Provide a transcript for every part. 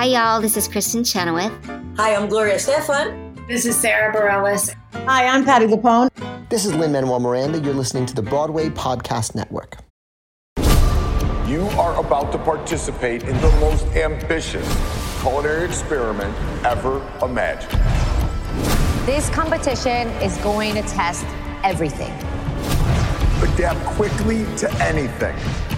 Hi, y'all. This is Kristen Chenoweth. Hi, I'm Gloria Stefan. This is Sarah Bareilles. Hi, I'm Patti LuPone. This is Lin-Manuel Miranda. You're listening to the Broadway Podcast Network. You are about to participate in the most ambitious culinary experiment ever imagined. This competition is going to test everything. Adapt quickly to anything.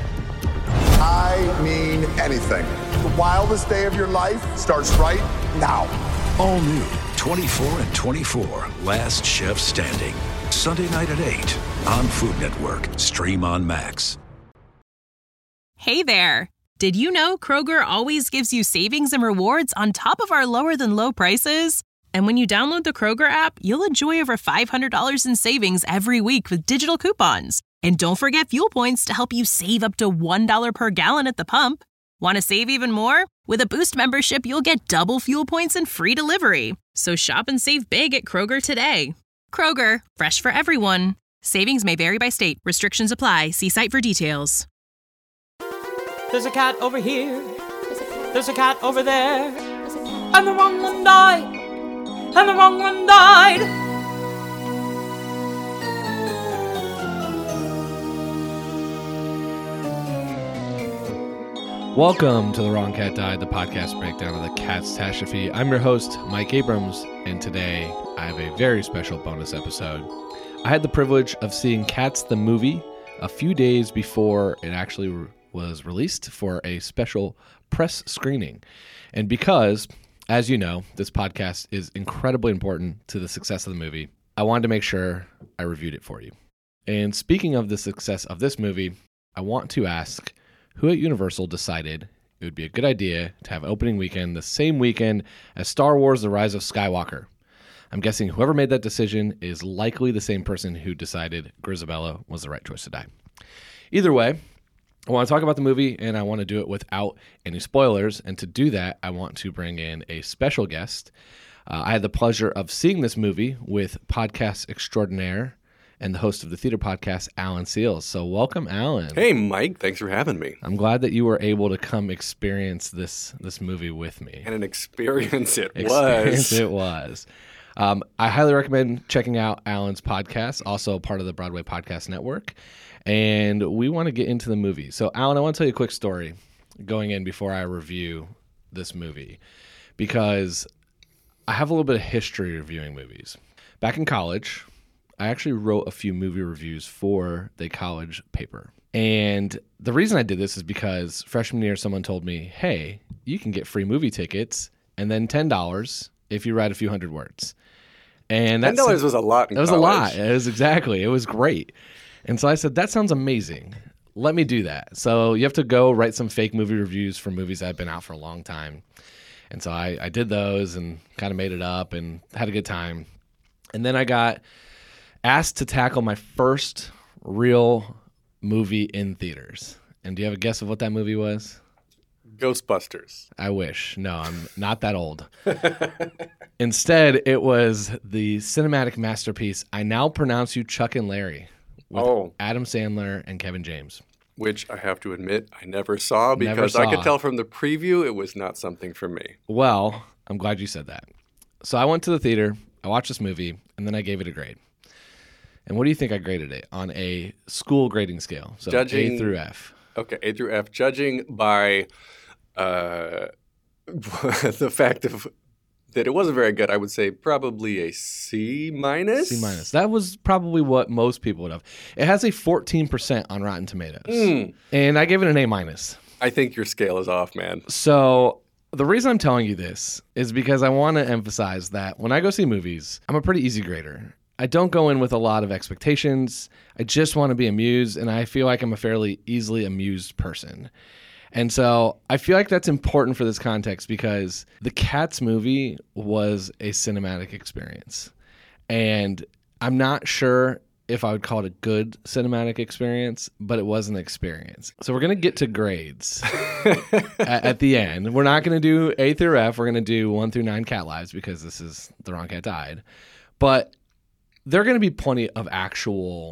I mean anything. The wildest day of your life starts right now. All new 24 and 24, Last Chef Standing. Sunday night at 8 on Food Network. Stream on Max. Hey there. Did you know Kroger always gives you savings and rewards on top of our lower than low prices? And when you download the Kroger app, you'll enjoy over $500 in savings every week with digital coupons. And don't forget fuel points to help you save up to $1 per gallon at the pump. Want to save even more? With a Boost membership, you'll get double fuel points and free delivery. So shop and save big at Kroger today. Kroger, fresh for everyone. Savings may vary by state. Restrictions apply. See site for details. There's a cat over here. There's a cat over there. And the wrong one died. And the wrong one died. Welcome to The Wrong Cat Died, the podcast breakdown of the catastrophe. I'm your host, Mike Abrams, and today I have a very special bonus episode. I had the privilege of seeing Cats the movie a few days before it actually was released for a special press screening. And because, as you know, this podcast is incredibly important to the success of the movie, I wanted to make sure I reviewed it for you. And speaking of the success of this movie, I want to ask who at Universal decided it would be a good idea to have opening weekend the same weekend as Star Wars: The Rise of Skywalker. I'm guessing whoever made that decision is likely the same person who decided Grizabella was the right choice to die. Either way, I want to talk about the movie, and I want to do it without any spoilers. And to do that, I want to bring in a special guest. I had the pleasure of seeing this movie with podcast extraordinaire and the host of the theater podcast, Alan Seals. So welcome, Alan. Hey, Mike. Thanks for having me. I'm glad that you were able to come experience this movie with me. And an experience it was. I highly recommend checking out Alan's podcast, also part of the Broadway Podcast Network. And we want to get into the movie. So, Alan, I want to tell you a quick story going in before I review this movie, because I have a little bit of history reviewing movies. Back in college, I actually wrote a few movie reviews for the college paper. And the reason I did this is because freshman year, someone told me, hey, you can get free movie tickets and then $10 if you write a few hundred words. And $10 was a lot in college. It was a lot. It was great. And so I said, that sounds amazing. Let me do that. So you have to go write some fake movie reviews for movies that have been out for a long time. And so I did those and kind of made it up and had a good time. And then I got asked to tackle my first real movie in theaters. And do you have a guess of what that movie was? Ghostbusters. I wish. No, I'm not that old. Instead, it was the cinematic masterpiece, I Now Pronounce You Chuck and Larry, with Adam Sandler and Kevin James. Which I have to admit I never saw because I could tell from the preview it was not something for me. Well, I'm glad you said that. So I went to the theater, I watched this movie, and then I gave it a grade. And what do you think I graded it on a school grading scale? So A through F. Okay, A through F. Judging by the fact that it wasn't very good, I would say probably a C minus. C minus. That was probably what most people would have. It has a 14% on Rotten Tomatoes. And I gave it an A minus. I think your scale is off, man. So the reason I'm telling you this is because I want to emphasize that when I go see movies, I'm a pretty easy grader. I don't go in with a lot of expectations. I just want to be amused, and I feel like I'm a fairly easily amused person. And so I feel like that's important for this context because the Cats movie was a cinematic experience. And I'm not sure if I would call it a good cinematic experience, but it was an experience. So we're going to get to grades at the end. We're not going to do A through F. We're going to do 1 through 9 cat lives because this is The Wrong Cat Died. But there are going to be plenty of actual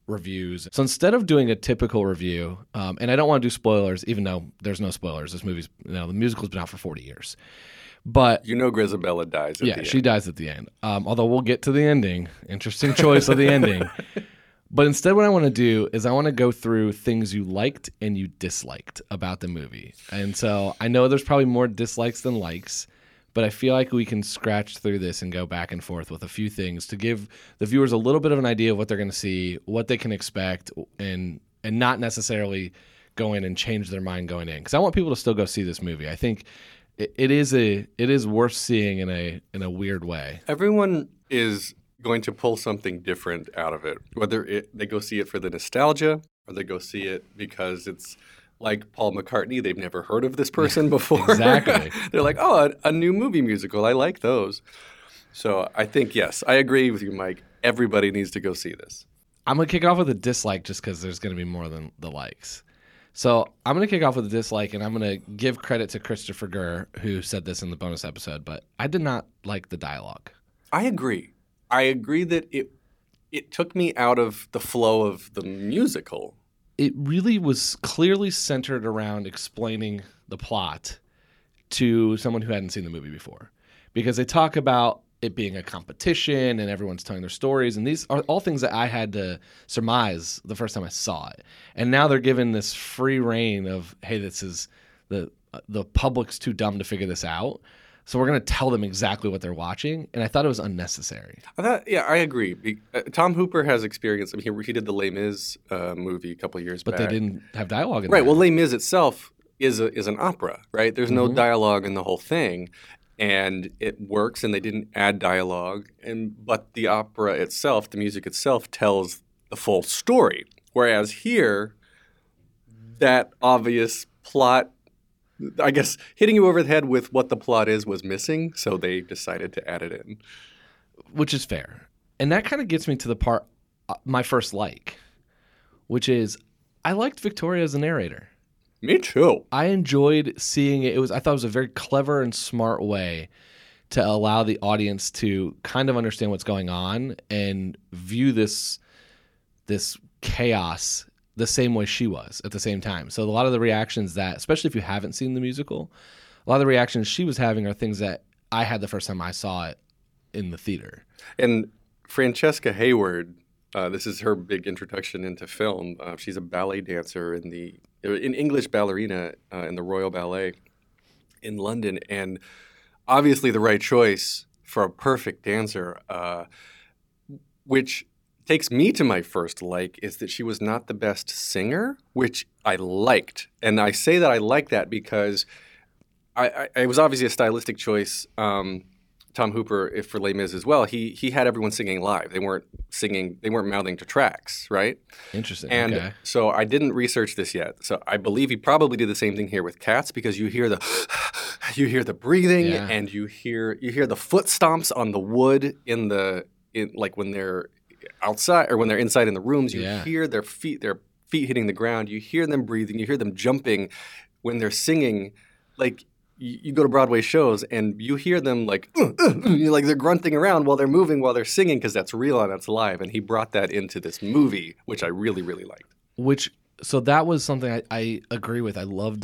reviews. So instead of doing a typical review, and I don't want to do spoilers, even though there's no spoilers. This movie's, the musical's been out for 40 years. But Grisabella dies at the end. Yeah, she dies at the end. Although we'll get to the ending. Interesting choice of the ending. But instead what I want to do is I want to go through things you liked and you disliked about the movie. And so I know there's probably more dislikes than likes, but I feel like we can scratch through this and go back and forth with a few things to give the viewers a little bit of an idea of what they're going to see, what they can expect, and not necessarily go in and change their mind going in. Because I want people to still go see this movie. I think it is worth seeing in a weird way. Everyone is going to pull something different out of it, whether they go see it for the nostalgia or they go see it because it's like Paul McCartney. They've never heard of this person before. Exactly. They're like, oh, a new movie musical. I like those. So I think, yes, I agree with you, Mike. Everybody needs to go see this. I'm going to kick it off with a dislike just because there's going to be more than the likes. So I'm going to kick off with a dislike, and I'm going to give credit to Christopher Gurr, who said this in the bonus episode, but I did not like the dialogue. I agree. I agree that it took me out of the flow of the musical. It really was clearly centered around explaining the plot to someone who hadn't seen the movie before. Because they talk about it being a competition and everyone's telling their stories. And these are all things that I had to surmise the first time I saw it. And now they're given this free reign of, hey, this is the public's too dumb to figure this out. So we're going to tell them exactly what they're watching. And I thought it was unnecessary. I agree. Tom Hooper has experience. I mean, he did the Les Mis movie a couple of years back. But they didn't have dialogue in Right. that. Well, Les Mis itself is an opera, right? There's no dialogue in the whole thing. And it works, and they didn't add dialogue. But the opera itself, the music itself, tells the full story. Whereas here, that obvious plot, I guess, hitting you over the head with what the plot is was missing, so they decided to add it in. Which is fair. And that kind of gets me to the part, my first like, which is I liked Victoria as a narrator. Me too. I enjoyed seeing it. I thought it was a very clever and smart way to allow the audience to kind of understand what's going on and view this chaos the same way she was at the same time. So a lot of the reactions that, especially if you haven't seen the musical, a lot of the reactions she was having are things that I had the first time I saw it in the theater. And Francesca Hayward, this is her big introduction into film. She's a ballet dancer in English ballerina in the Royal Ballet in London, and obviously the right choice for a perfect dancer, which takes me to my first like, is that she was not the best singer, which I liked. And I say that I like that because it was obviously a stylistic choice. Tom Hooper, for Les Mis as well, he had everyone singing live. They weren't mouthing to tracks, right? Interesting. And okay. So I didn't research this yet. So I believe he probably did the same thing here with Cats, because you hear the breathing, Yeah. and you hear the foot stomps on the wood like when they're outside or when they're inside in the rooms. You hear their feet hitting the ground. You hear them breathing. You hear them jumping when they're singing. Like, you go to Broadway shows and you hear them like they're grunting around while they're moving, while they're singing, because that's real and that's live. And he brought that into this movie, which I really, really liked. So that was something I agree with. I loved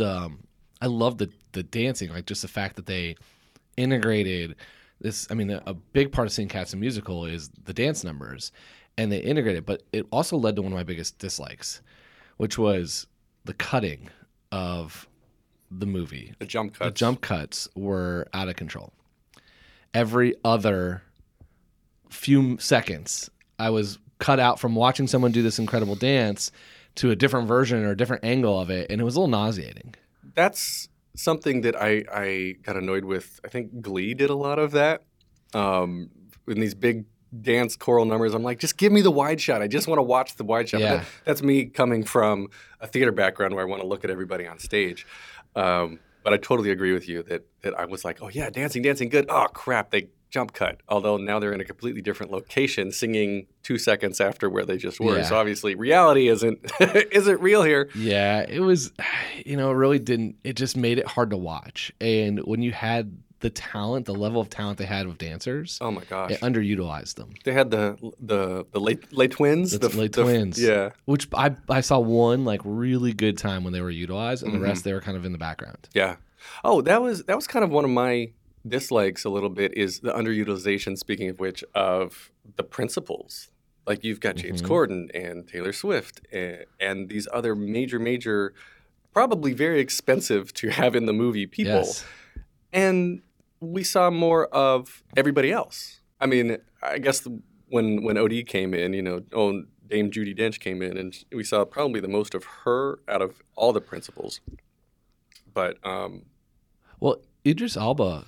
the dancing, like just the fact that they integrated this. I mean, a big part of seeing Cats in musical is the dance numbers, and they integrated. But it also led to one of my biggest dislikes, which was the cutting of the movie. The jump cuts. The jump cuts were out of control. Every other few seconds, I was cut out from watching someone do this incredible dance to a different version or a different angle of it, and it was a little nauseating. That's something that I got annoyed with. I think Glee did a lot of that. In these big dance choral numbers, I'm like, just give me the wide shot. I just want to watch the wide shot. Yeah. That's me coming from a theater background where I want to look at everybody on stage. But I totally agree with you that I was like, oh yeah, dancing, good. Oh crap, they jump cut. Although now they're in a completely different location, singing 2 seconds after where they just were. Yeah. So obviously reality isn't real here. Yeah, it was, it really didn't. It just made it hard to watch. And when you had the talent, the level of talent they had with dancers. Oh my gosh, it underutilized them. They had the lay twins. The lay twins, yeah. Which I saw one like really good time when they were utilized, and the rest they were kind of in the background. Yeah. Oh, that was kind of one of my dislikes a little bit, is the underutilization. Speaking of which, of the principals. Like you've got James Corden and Taylor Swift and these other major, probably very expensive to have in the movie people. Yes. And we saw more of everybody else. I mean, I guess when OD came in, Dame Judi Dench came in, and we saw probably the most of her out of all the principals. But well, Idris Elba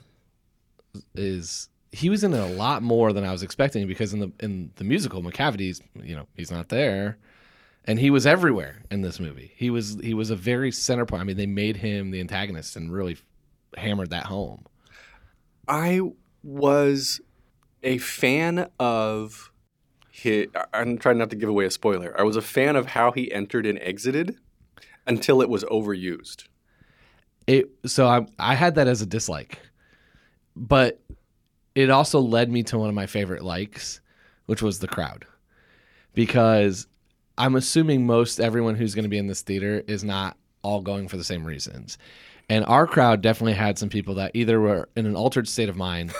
he was in it a lot more than I was expecting, because in the musical McCavity's, he's not there, and he was everywhere in this movie. He was a very center point. I mean, they made him the antagonist and really hammered that home. I was a fan of I'm trying not to give away a spoiler. I was a fan of how he entered and exited until it was overused. So I had that as a dislike, but it also led me to one of my favorite likes, which was the crowd, because I'm assuming most everyone who's going to be in this theater is not all going for the same reasons. And our crowd definitely had some people that either were in an altered state of mind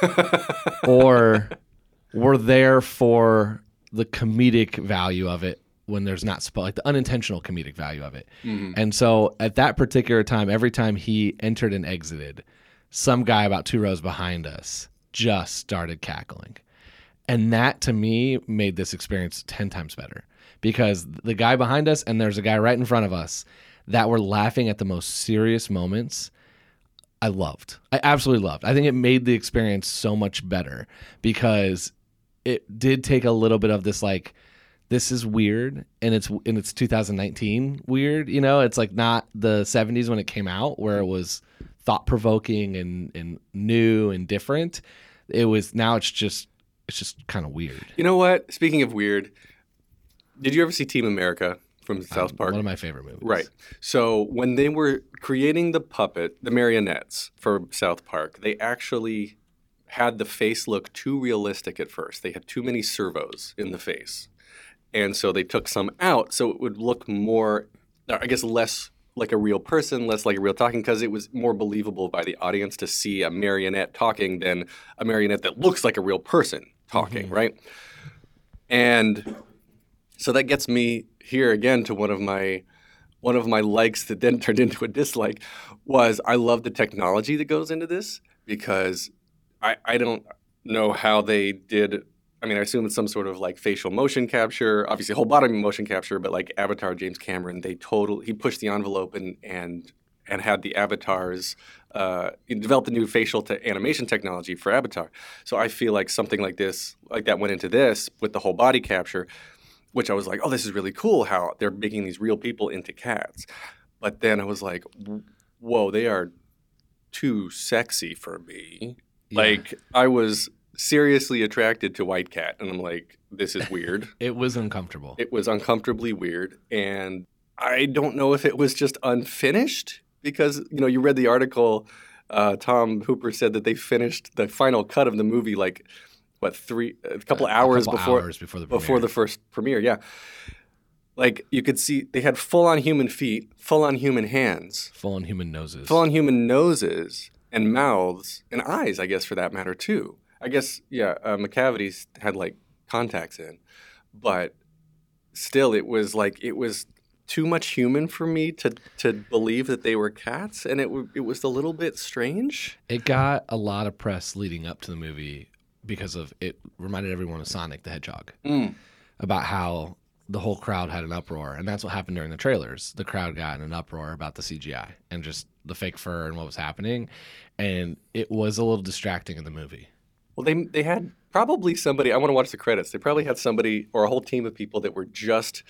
or were there for the comedic value of it when there's not like the unintentional comedic value of it. Mm-hmm. And so at that particular time, every time he entered and exited, some guy about 2 rows behind us just started cackling. And that to me made this experience 10 times better, because the guy behind us and there's a guy right in front of us that were laughing at the most serious moments. I absolutely loved. I think it made the experience so much better, because it did take a little bit of this, like, this is weird, and it's 2019 weird. It's like not the 70s when it came out, where it was thought-provoking and new and different. It's just kind of weird. You know what? Speaking of weird, did you ever see Team America from South Park? One of my favorite movies. Right. So when they were creating the marionettes for South Park, they actually had the face look too realistic at first. They had too many servos in the face. And so they took some out so it would look more, I guess, less like a real person, less like a real talking, because it was more believable by the audience to see a marionette talking than a marionette that looks like a real person talking, right? And so that gets me here again to one of my likes that then turned into a dislike, was I love the technology that goes into this, because I don't know how they did. I mean, I assume it's some sort of like facial motion capture, obviously whole body motion capture, but like Avatar, James Cameron, he pushed the envelope and had the avatars, developed the new facial animation technology for Avatar. So I feel like something like that went into this with the whole body capture, which I was like, oh, this is really cool how they're making these real people into cats. But then I was like, whoa, they are too sexy for me. Yeah. Like, I was seriously attracted to White Cat, and I'm like, this is weird. It was uncomfortable. It was uncomfortably weird, and I don't know if it was just unfinished, because, you read the article, Tom Hooper said that they finished the final cut of the movie like, what, a couple hours before the first premiere, yeah. Like, you could see they had full-on human feet, full-on human hands. Full-on human noses. Full-on human noses and mouths and eyes, I guess, for that matter, too. I guess, yeah, McCavity's had, like, contacts in. But still, it was too much human for me to believe that they were cats, and it was a little bit strange. It got a lot of press leading up to the movie because of it reminded everyone of Sonic the Hedgehog, about how the whole crowd had an uproar, and that's what happened during the trailers. The crowd got in an uproar about the CGI and just the fake fur and what was happening, and it was a little distracting in the movie. Well, they had probably somebody, I want to watch the credits, they probably had somebody or a whole team of people that were just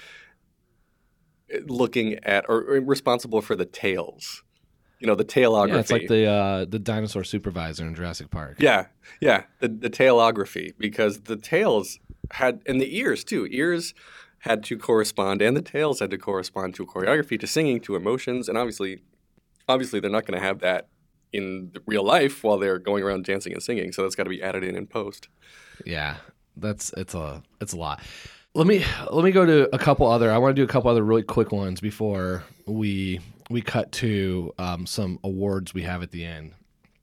looking at or responsible for the tails. The tailography. Yeah, it's like the dinosaur supervisor in Jurassic Park. Yeah, the tailography, because the tails had, and the ears too, ears had to correspond, and the tails had to correspond to choreography, to singing, to emotions, and obviously they're not going to have that in real life while they're going around dancing and singing. So that's got to be added in post. Yeah, it's a lot. Let me go to a couple other. I want to do a couple other really quick ones before we cut to some awards we have at the end.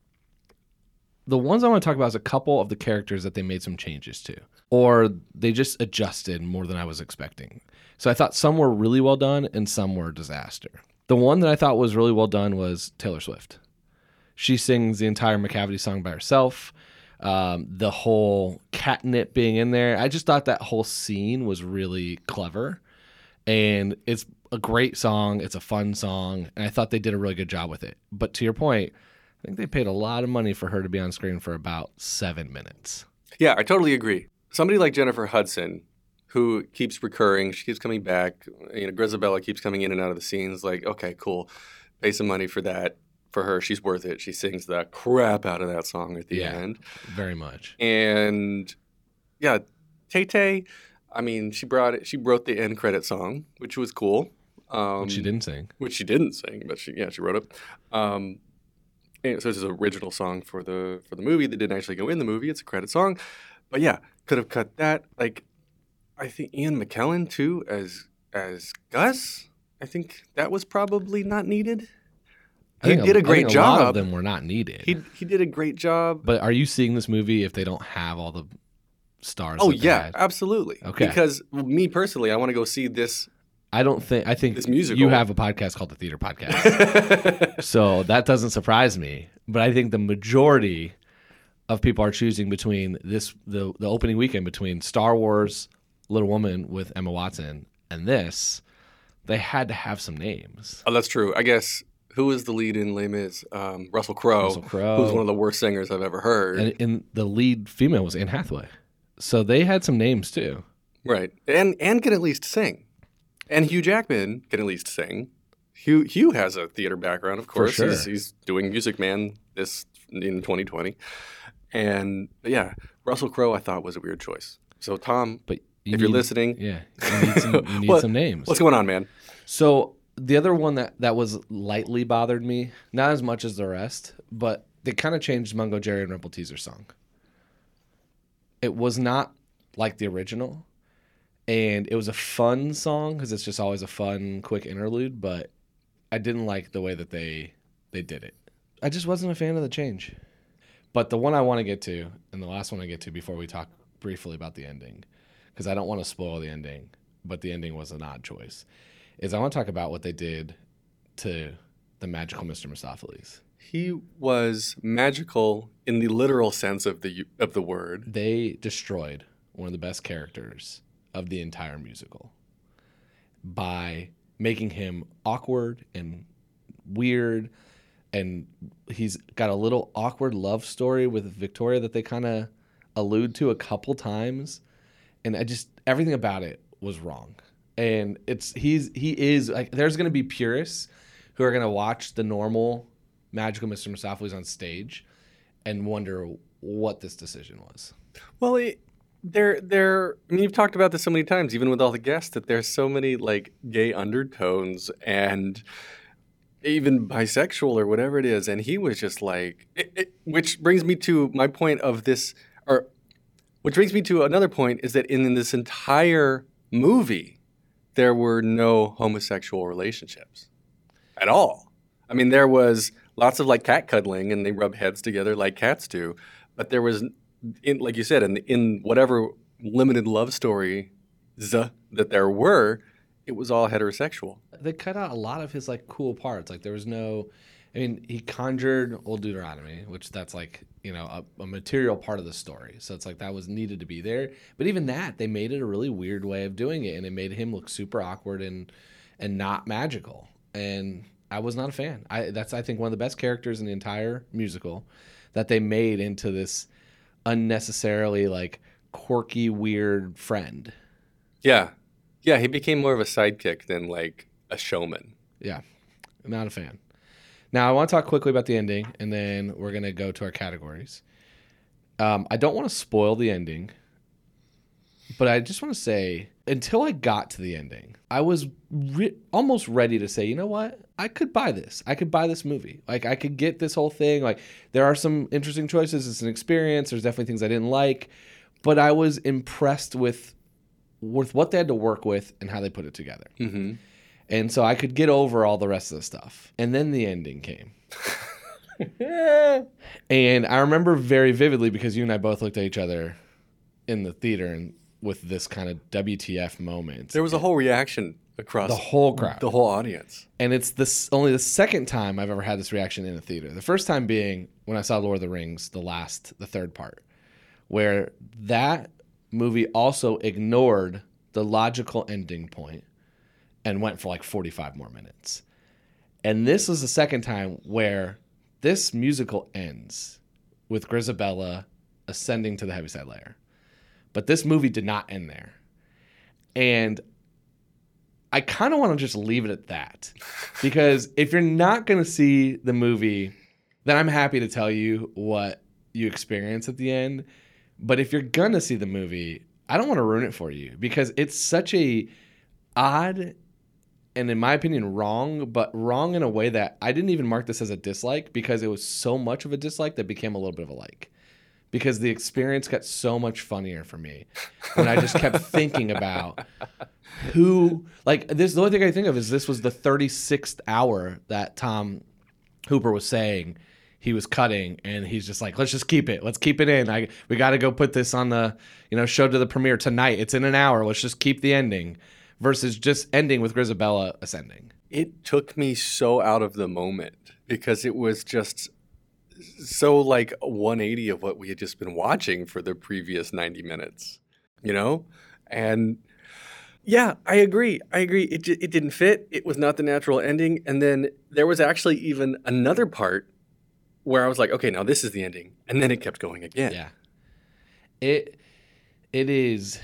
The ones I want to talk about is a couple of the characters that they made some changes to, or they just adjusted more than I was expecting. So I thought some were really well done and some were a disaster. The one that I thought was really well done was Taylor Swift. She sings the entire McCavity song by herself. The whole catnip being in there, I just thought that whole scene was really clever, and it's a great song. It's a fun song, and I thought they did a really good job with it. But to your point, I think they paid a lot of money for her to be on screen for about 7 minutes. Yeah, I totally agree. Somebody like Jennifer Hudson, who keeps recurring, she keeps coming back. Grisabella keeps coming in and out of the scenes. Like, okay, cool, pay some money for that. For her, she's worth it. She sings the crap out of that song at the end. Very much. And yeah, Tay-Tay, I mean, she wrote the end credit song, which was cool. Which she didn't sing. Which she didn't sing, but she wrote it. And so it's an original song for the movie that didn't actually go in the movie. It's a credit song. But yeah, could have cut that. Like, I think Ian McKellen too as Gus. I think that was probably not needed. He did a great job. A lot of them were not needed. He did a great job. But are you seeing this movie if they don't have all the stars? Oh yeah, absolutely. Okay. Because me personally, I want to go see this. I think this musical. You have a podcast called the Theater Podcast, so that doesn't surprise me. But I think the majority of people are choosing between the opening weekend between Star Wars, Little Woman with Emma Watson, and this. They had to have some names. Oh, that's true. I guess who was the lead in Les Mis? Russell Crowe. Who's one of the worst singers I've ever heard. And the lead female was Anne Hathaway. So they had some names too. Right. And can at least sing. And Hugh Jackman can at least sing. Hugh has a theater background, of course. For sure. He's doing Music Man in 2020. And yeah, Russell Crowe I thought was a weird choice. So Tom, if you're listening. Yeah, you need some names. What's going on, man? So the other one that was lightly bothered me, not as much as the rest, but they kind of changed Mungo Jerry and Rebel Teaser's song. It was not like the original, and it was a fun song because it's just always a fun, quick interlude, but I didn't like the way that they did it. I just wasn't a fan of the change. But the one I want to get to, and the last one I get to before we talk briefly about the ending, because I don't want to spoil the ending, but the ending was an odd choice, is I want to talk about what they did to the magical Mr. Mistopheles. He was magical in the literal sense of the word. They destroyed one of the best characters of the entire musical by making him awkward and weird, and he's got a little awkward love story with Victoria that they kind of allude to a couple times, and everything about it was wrong. And he is like, there's going to be purists who are going to watch the normal magical Mr. Mistopheles on stage and wonder what this decision was. Well, I mean, you've talked about this so many times, even with all the guests, that there's so many like gay undertones and even bisexual or whatever it is. And he was just like, which brings me to my point of this, or which brings me to another point, is that in this entire movie, there were no homosexual relationships at all. I mean, there was lots of like cat cuddling and they rub heads together like cats do. But there was, like you said, in whatever limited love story that there were, it was all heterosexual. They cut out a lot of his like cool parts. Like there was no, I mean, he conjured Old Deuteronomy, which that's like, you know, a material part of the story. So it's like that was needed to be there. But even that, they made it a really weird way of doing it, and it made him look super awkward and not magical. And I was not a fan. That's I think one of the best characters in the entire musical that they made into this unnecessarily like quirky, weird friend. Yeah. Yeah, he became more of a sidekick than like a showman. Yeah. I'm not a fan. Now, I want to talk quickly about the ending, and then we're going to go to our categories. I don't want to spoil the ending, But I just want to say, until I got to the ending, I was almost ready to say, you know what? I could buy this. I could buy this movie. Like, I could get this whole thing. Like, there are some interesting choices. It's an experience. There's definitely things I didn't like. But I was impressed with what they had to work with and how they put it together. Mm-hmm. And so I could get over all the rest of the stuff. And then the ending came. And I remember very vividly because you and I both looked at each other in the theater and with this kind of WTF moment. There was a whole reaction across the whole crowd, the whole audience. And it's only the second time I've ever had this reaction in a theater. The first time being when I saw Lord of the Rings, the third part, where that movie also ignored the logical ending point and went for like 45 more minutes. And this was the second time where this musical ends with Grizabella ascending to the Heaviside Layer. But this movie did not end there. And I kind of want to just leave it at that. Because if you're not going to see the movie, then I'm happy to tell you what you experience at the end. But if you're going to see the movie, I don't want to ruin it for you. Because it's such a odd and, in my opinion, wrong, but wrong in a way that I didn't even mark this as a dislike because it was so much of a dislike that became a little bit of a like. Because the experience got so much funnier for me when I just kept thinking about who, like, this, the only thing I think of is this was the 36th hour that Tom Hooper was saying he was cutting, and he's just like, let's just keep it. Let's keep it in. We got to go put this on the, show to the premiere tonight. It's in an hour. Let's just keep the ending versus just ending with Grizabella ascending. It took me so out of the moment because it was just so like 180 of what we had just been watching for the previous 90 minutes, And yeah, I agree. It didn't fit. It was not the natural ending. And then there was actually even another part where I was like, okay, now this is the ending. And then it kept going again. Yeah. It is.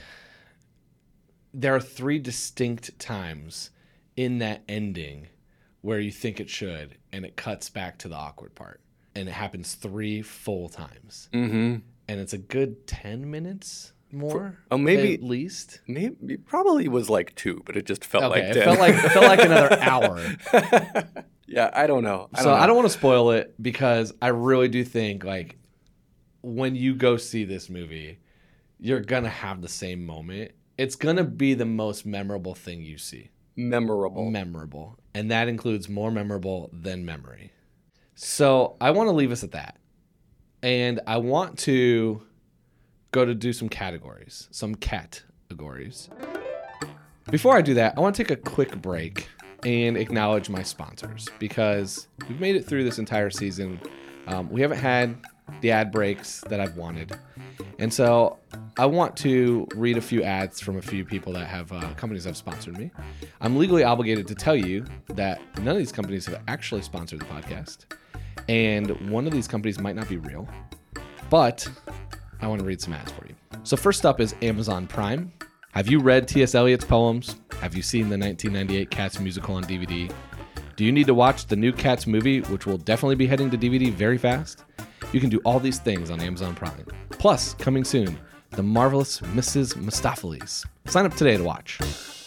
There are 3 distinct times in that ending where you think it should, and it cuts back to the awkward part. And it happens 3 full times. Mm-hmm. And it's a good 10 minutes more, maybe at least. Maybe it probably was like 2, but it just felt like 10. It felt like another hour. Yeah, I don't know. I don't want to spoil it because I really do think like when you go see this movie, you're gonna have the same moment. It's gonna be the most memorable thing you see. Memorable, and that includes more memorable than memory. So I want to leave us at that. And I want to go to do some categories. Before I do that, I want to take a quick break and acknowledge my sponsors because we've made it through this entire season. We haven't had the ad breaks that I've wanted. And so I want to read a few ads from a few people that have companies that have sponsored me. I'm legally obligated to tell you that none of these companies have actually sponsored the podcast. And one of these companies might not be real, but I want to read some ads for you. So first up is Amazon Prime. Have you read T.S. Eliot's poems? Have you seen the 1998 Cats musical on DVD? Do you need to watch the new Cats movie, which will definitely be heading to DVD very fast? You can do all these things on Amazon Prime. Plus, coming soon, The Marvelous Mrs. Mistopheles. Sign up today to watch.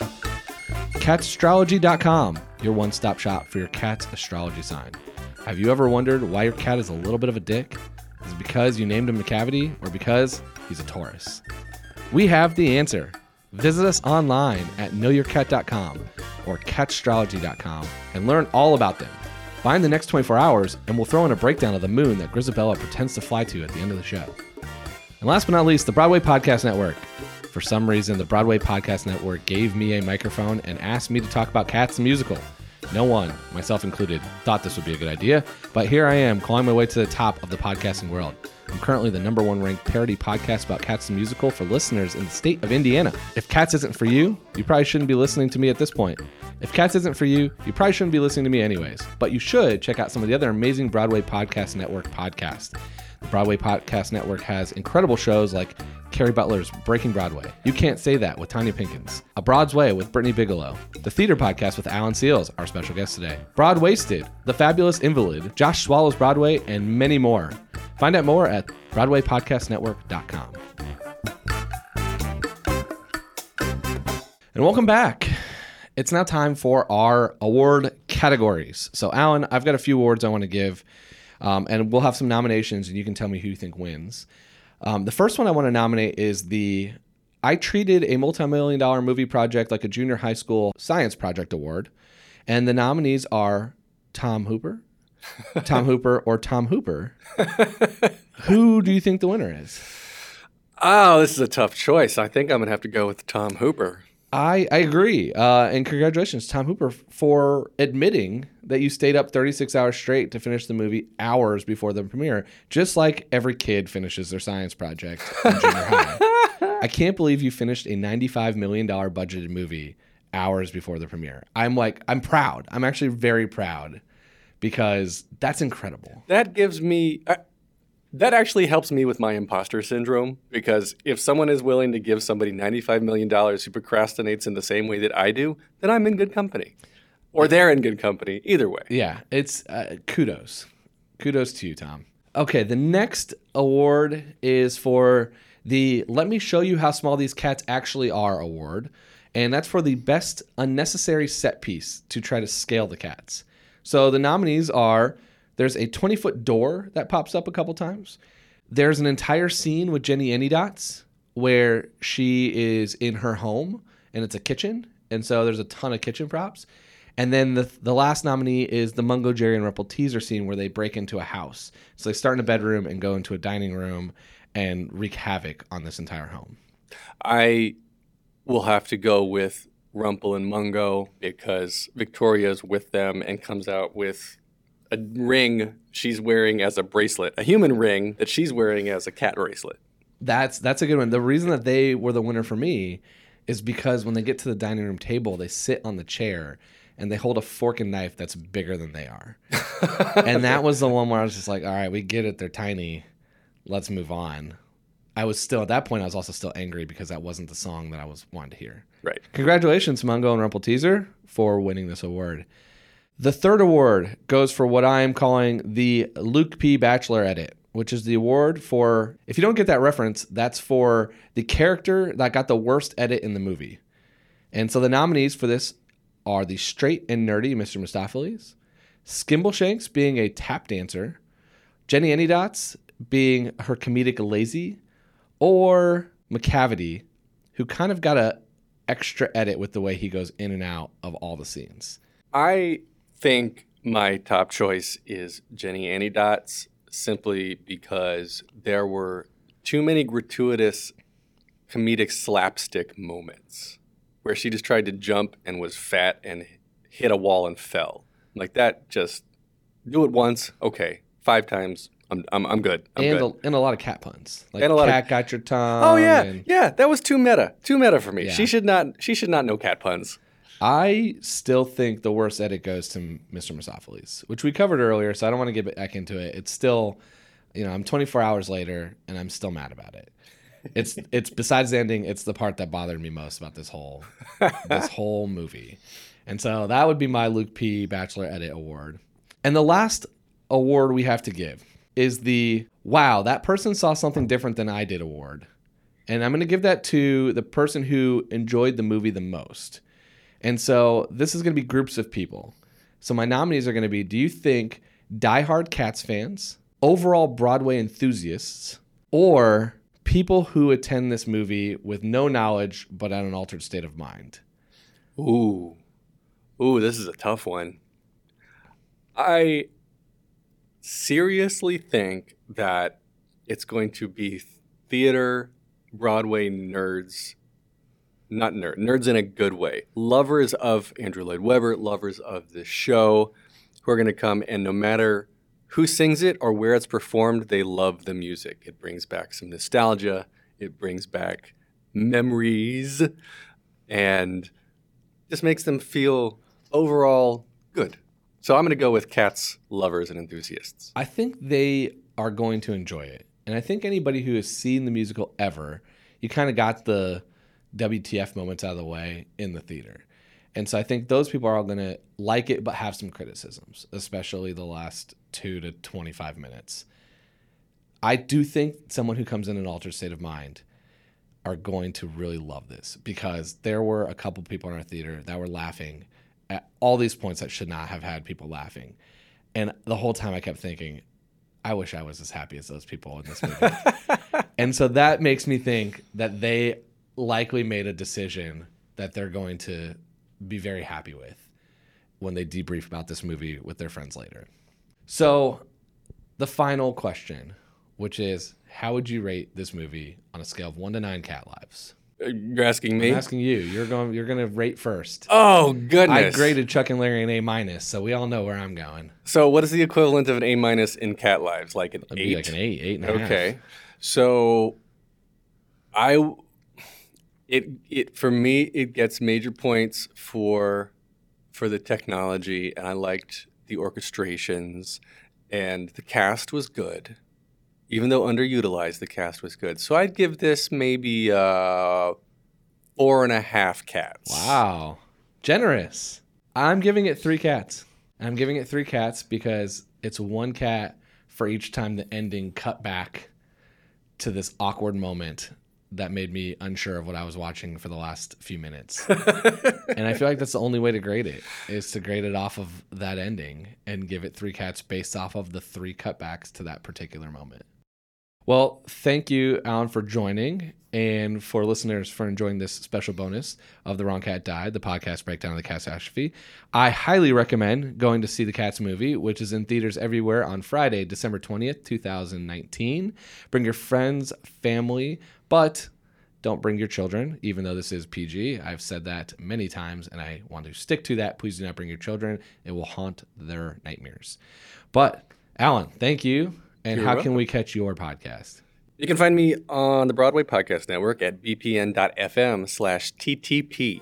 Catsastrology.com, your one-stop shop for your cat's astrology sign. Have you ever wondered why your cat is a little bit of a dick? Is it because you named him McCavity or because he's a Taurus? We have the answer. Visit us online at knowyourcat.com or catsastrology.com and learn all about them. Find the next 24 hours and we'll throw in a breakdown of the moon that Grizabella pretends to fly to at the end of the show. And last but not least, the Broadway Podcast Network. For some reason, the Broadway Podcast Network gave me a microphone and asked me to talk about Cats the musical. No one, myself included, thought this would be a good idea, but here I am, clawing my way to the top of the podcasting world. I'm currently the #1 ranked parody podcast about Cats the musical for listeners in the state of Indiana. If Cats isn't for you, you probably shouldn't be listening to me at this point. If Cats isn't for you, you probably shouldn't be listening to me anyways. But you should check out some of the other amazing Broadway Podcast Network podcasts. The Broadway Podcast Network has incredible shows like Carrie Butler's Breaking Broadway, You Can't Say That with Tanya Pinkins, A Broad's Way with Brittany Bigelow, The Theater Podcast with Alan Seals, our special guest today, Broadwasted, The Fabulous Invalid, Josh Swallows Broadway, and many more. Find out more at BroadwayPodcastNetwork.com. And welcome back. It's now time for our award categories. So, Alan, I've got a few awards I want to give, and we'll have some nominations, and you can tell me who you think wins. The first one I want to nominate is I treated a multi-million-dollar movie project like a junior high school science project award, and the nominees are Tom Hooper, or Tom Hooper. Who do you think the winner is? Oh, this is a tough choice. I think I'm going to have to go with Tom Hooper. I agree. And congratulations, Tom Hooper, for admitting that you stayed up 36 hours straight to finish the movie hours before the premiere, just like every kid finishes their science project in junior high. I can't believe you finished a $95 million budgeted movie hours before the premiere. I'm proud. I'm actually very proud because that's incredible. That gives me... that actually helps me with my imposter syndrome, because if someone is willing to give somebody $95 million who procrastinates in the same way that I do, then I'm in good company. Or they're in good company. Either way. Yeah, it's kudos. Kudos to you, Tom. Okay, the next award is for the Let Me Show You How Small These Cats Actually Are award. And that's for the best unnecessary set piece to try to scale the cats. So the nominees are... There's a 20-foot door that pops up a couple times. There's an entire scene with Jenny Anydots where she is in her home, and it's a kitchen, and so there's a ton of kitchen props. And then the last nominee is the Mungo, Jerry, and Rumple teaser scene where they break into a house. So they start in a bedroom and go into a dining room and wreak havoc on this entire home. I will have to go with Rumple and Mungo because Victoria's with them and comes out with a ring she's wearing as a bracelet, a human ring that she's wearing as a cat bracelet. That's a good one. The reason that they were the winner for me is because when they get to the dining room table, they sit on the chair and they hold a fork and knife that's bigger than they are. And that was the one where I was just like, all right, we get it. They're tiny. Let's move on. I was still, at that point, I was also still angry because that wasn't the song that I was wanting to hear. Right. Congratulations, Mungo and Rumple Teaser, for winning this award. The third award goes for what I am calling the Luke P. Bachelor edit, which is the award for, if you don't get that reference, that's for the character that got the worst edit in the movie. And so the nominees for this are the straight and nerdy Mr. Mistopheles, Skimbleshanks being a tap dancer, Jenny Anydots being her comedic lazy, or McCavity, who kind of got a extra edit with the way he goes in and out of all the scenes. I think my top choice is Jenny Anydots, simply because there were too many gratuitous comedic slapstick moments where she just tried to jump and was fat and hit a wall and fell. Like that, just do it once, okay. 5 times, I'm good. I'm good. And a lot of cat puns. Like and a lot cat got your tongue. Oh yeah, yeah. That was too meta for me. Yeah. She should not know cat puns. I still think the worst edit goes to Mr. Mistopheles, which we covered earlier, so I don't want to get back into it. It's still, I'm 24 hours later, and I'm still mad about it. It's besides the ending, it's the part that bothered me most about this whole movie. And so that would be my Luke P. Bachelor Edit Award. And the last award we have to give is the wow, that person saw something different than I did award. And I'm going to give that to the person who enjoyed the movie the most. And so this is going to be groups of people. So my nominees are going to be, do you think diehard Cats fans, overall Broadway enthusiasts, or people who attend this movie with no knowledge but at an altered state of mind? Ooh, this is a tough one. I seriously think that it's going to be theater Broadway nerds. Not nerds in a good way. Lovers of Andrew Lloyd Webber, lovers of the show, who are going to come, and no matter who sings it or where it's performed, they love the music. It brings back some nostalgia. It brings back memories, and just makes them feel overall good. So I'm going to go with Cats lovers and enthusiasts. I think they are going to enjoy it. And I think anybody who has seen the musical ever, you kind of got the WTF moments out of the way in the theater. And so I think those people are all going to like it but have some criticisms, especially the last 2 to 25 minutes. I do think someone who comes in an altered state of mind are going to really love this, because there were a couple people in our theater that were laughing at all these points that should not have had people laughing. And the whole time I kept thinking, I wish I was as happy as those people in this movie. And so that makes me think that they likely made a decision that they're going to be very happy with when they debrief about this movie with their friends later. So the final question, which is, how would you rate this movie on a scale of 1 to 9 cat lives? You're asking me? I'm asking you. You're going to rate first. Oh, goodness. I graded Chuck and Larry an A-, so we all know where I'm going. So what is the equivalent of an A- in cat lives? Like an 8? It'd be like an 8, 8.5. Okay. So for me, it gets major points for the technology, and I liked the orchestrations, and the cast was good. Even though underutilized, the cast was good. So I'd give this maybe 4.5 cats. Wow. Generous. I'm giving it 3 cats. I'm giving it 3 cats because it's 1 cat for each time the ending cut back to this awkward moment that made me unsure of what I was watching for the last few minutes. And I feel like that's the only way to grade it, is to grade it off of that ending and give it 3 cats based off of the 3 cutbacks to that particular moment. Well, thank you, Alan, for joining, and for listeners for enjoying this special bonus of The Wrong Cat Died, the podcast breakdown of the catastrophe. I highly recommend going to see the Cats movie, which is in theaters everywhere on Friday, December 20th, 2019. Bring your friends, family, but don't bring your children, even though this is PG. I've said that many times, and I want to stick to that. Please do not bring your children. It will haunt their nightmares. But, Alan, thank you. And how can we catch your podcast? You can find me on the Broadway Podcast Network at bpn.fm/TTP.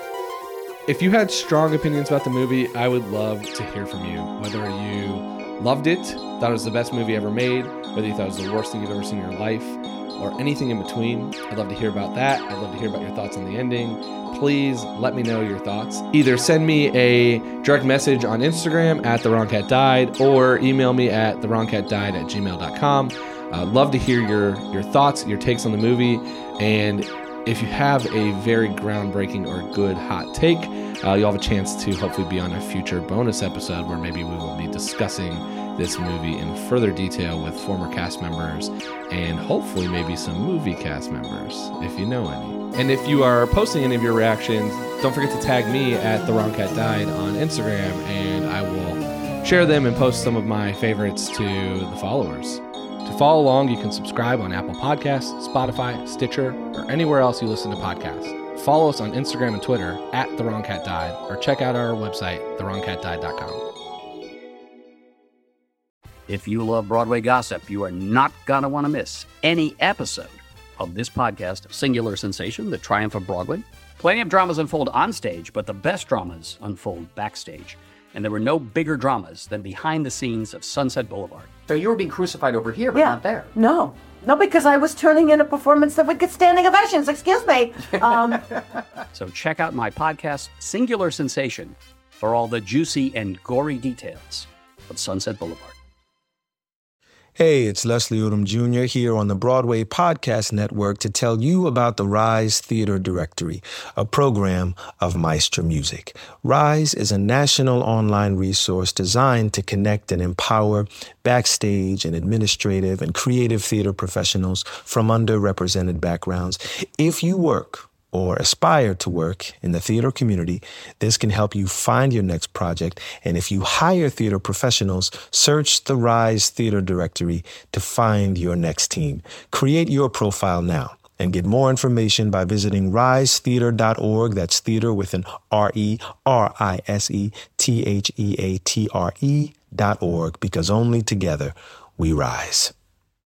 If you had strong opinions about the movie, I would love to hear from you. Whether you loved it, thought it was the best movie ever made, whether you thought it was the worst thing you've ever seen in your life, or anything in between, I'd love to hear about that. I'd love to hear about your thoughts on the ending. Please let me know your thoughts. Either send me a direct message on Instagram at The Wrong Cat Died, or email me at thewrongcatdied@gmail.com. I'd love to hear your thoughts, your takes on the movie, and if you have a very groundbreaking or good hot take, you'll have a chance to hopefully be on a future bonus episode where maybe we will be discussing this movie in further detail with former cast members and hopefully maybe some movie cast members, if you know any. And if you are posting any of your reactions, don't forget to tag me at The Wrong Cat Died on Instagram, and I will share them and post some of my favorites to the followers. To follow along, you can subscribe on Apple Podcasts, Spotify, Stitcher, or anywhere else you listen to podcasts. Follow us on Instagram and Twitter at The Wrong Cat Died, or check out our website, thewrongcatdied.com. If you love Broadway gossip, you are not going to want to miss any episode of this podcast, Singular Sensation, The Triumph of Broadway. Plenty of dramas unfold on stage, but the best dramas unfold backstage. And there were no bigger dramas than behind the scenes of Sunset Boulevard. So you were being crucified over here, but not there. No, because I was turning in a performance that would get standing ovations. Excuse me. So check out my podcast, Singular Sensation, for all the juicy and gory details of Sunset Boulevard. Hey, it's Leslie Odom Jr. here on the Broadway Podcast Network to tell you about the Rise Theater Directory, a program of Maestro Music. Rise is a national online resource designed to connect and empower backstage and administrative and creative theater professionals from underrepresented backgrounds. If you work or aspire to work in the theater community, this can help you find your next project. And if you hire theater professionals, search the Rise Theater Directory to find your next team. Create your profile now and get more information by visiting risetheater.org. That's theater with an RERISETHEATRE.org, because only together we rise.